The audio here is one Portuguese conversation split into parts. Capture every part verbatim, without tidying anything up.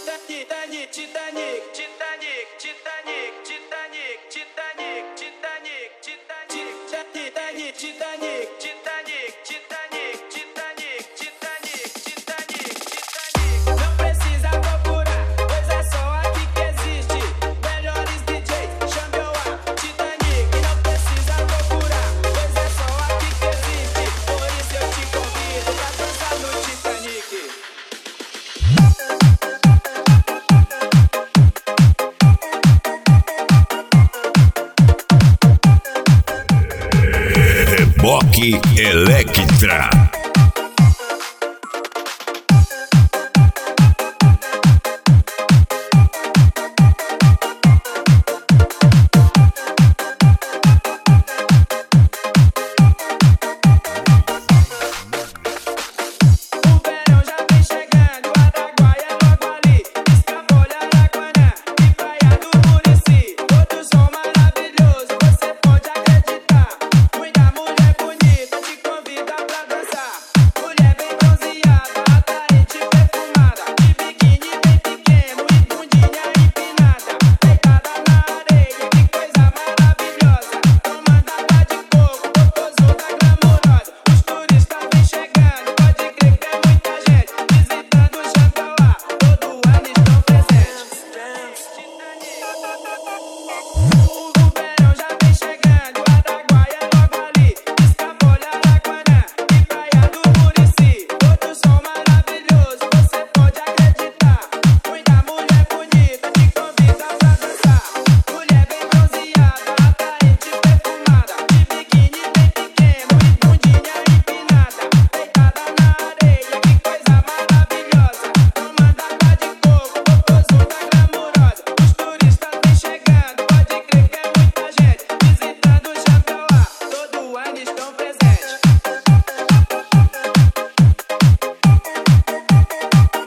Titanic, Titanic, Titanic, Titanic, Titanic, Titanic, Titanic, Titanic, Titanic, Titanic, Titanic, Titanic, Titanic, Titanic, Titanic, Titanic. Não precisa procurar, pois é só aqui que existe. Melhores D Js, chame eu a Titanic. Não precisa procurar, pois é só aqui que existe. Por isso eu te convido pra dançar no Titanic. Reboque Electra.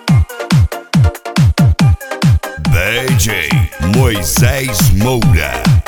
D J Moisés Moura.